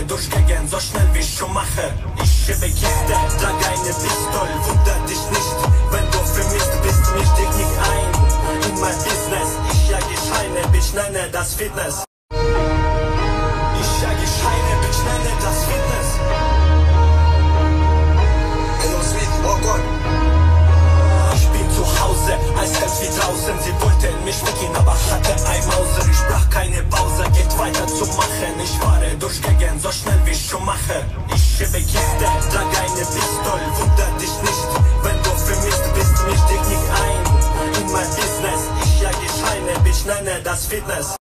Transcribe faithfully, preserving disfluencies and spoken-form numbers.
durchgegangen, so schnell wie Schumacher. Ich schiebe Kiste, trage eine Pistol, wunder dich nicht, wenn du vermisst bist, misch dich nicht ein in mein Business. Ich jage Scheine, Bitch, nenne das Fitness. Ich jage Scheine, Bitch, nenne das Fitness. Hello Sweet, oh Gott. Ich bin zu Hause, eiskalt wie draußen. Sie wollten mich weggehen, aber hatte ein Mauser. Ich brach keine Pause, geht weiter zu machen. Ich fahre durchgegangen, so schnell wie Schumacher. Ich schiebe Kiste, trage eine Pistol, wunder dich nicht, wenn du vermisst bist, misch dich nicht ein in mein Business. Ich jage Scheine, Bitch, nenne das Fitness.